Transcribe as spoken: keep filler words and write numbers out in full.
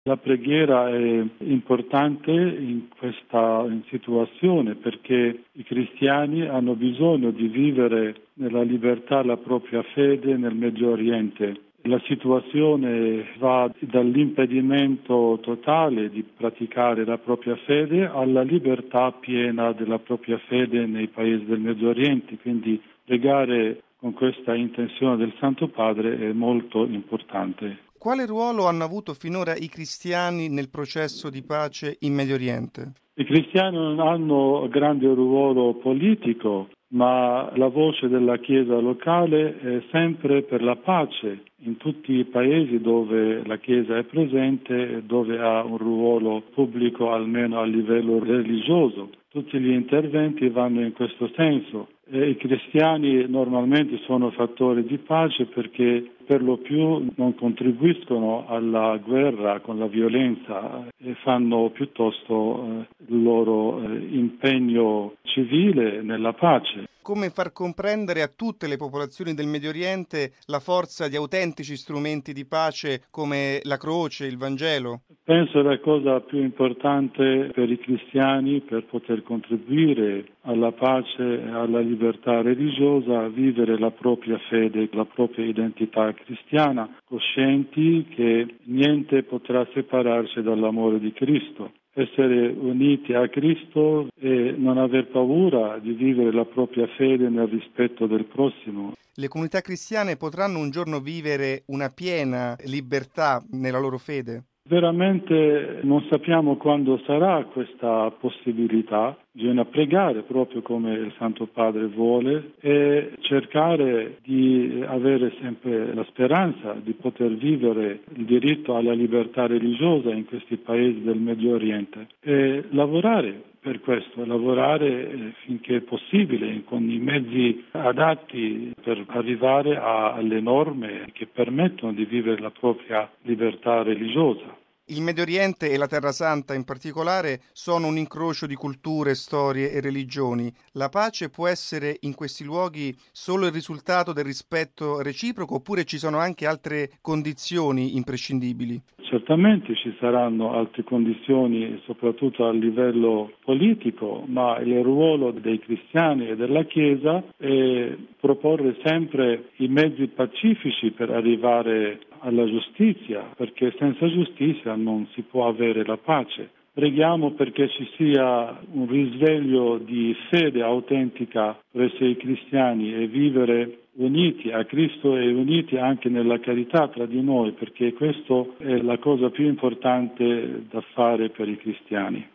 La preghiera è importante in questa situazione perché i cristiani hanno bisogno di vivere nella libertà la propria fede nel Medio Oriente. La situazione va dall'impedimento totale di praticare la propria fede alla libertà piena della propria fede nei paesi del Medio Oriente, quindi pregare con questa intenzione del Santo Padre è molto importante. Quale ruolo hanno avuto finora i cristiani nel processo di pace in Medio Oriente? I cristiani non hanno grande ruolo politico, ma la voce della Chiesa locale è sempre per la pace in tutti i paesi dove la Chiesa è presente e dove ha un ruolo pubblico almeno a livello religioso. Tutti gli interventi vanno in questo senso. E i cristiani normalmente sono fattori di pace perché per lo più non contribuiscono alla guerra con la violenza e fanno piuttosto eh, il loro eh, impegno civile nella pace. Come far comprendere a tutte le popolazioni del Medio Oriente la forza di autentici strumenti di pace come la croce, il Vangelo? Penso la cosa più importante per i cristiani per poter contribuire alla pace e alla libertà religiosa, vivere la propria fede, la propria identità cristiana, coscienti che niente potrà separarci dall'amore di Cristo. Essere uniti a Cristo e non aver paura di vivere la propria fede nel rispetto del prossimo. Le comunità cristiane potranno un giorno vivere una piena libertà nella loro fede? Veramente non sappiamo quando sarà questa possibilità, bisogna pregare proprio come il Santo Padre vuole e cercare di avere sempre la speranza di poter vivere il diritto alla libertà religiosa in questi paesi del Medio Oriente e lavorare per questo, lavorare finché è possibile con i mezzi adatti per arrivare a, alle norme che permettono di vivere la propria libertà religiosa. Il Medio Oriente e la Terra Santa in particolare sono un incrocio di culture, storie e religioni. La pace può essere in questi luoghi solo il risultato del rispetto reciproco oppure ci sono anche altre condizioni imprescindibili? Certamente ci saranno altre condizioni, soprattutto a livello politico, ma il ruolo dei cristiani e della Chiesa è proporre sempre i mezzi pacifici per arrivare alla giustizia, perché senza giustizia non si può avere la pace. Preghiamo perché ci sia un risveglio di fede autentica presso i cristiani e vivere uniti a Cristo e uniti anche nella carità tra di noi, perché questo è la cosa più importante da fare per i cristiani.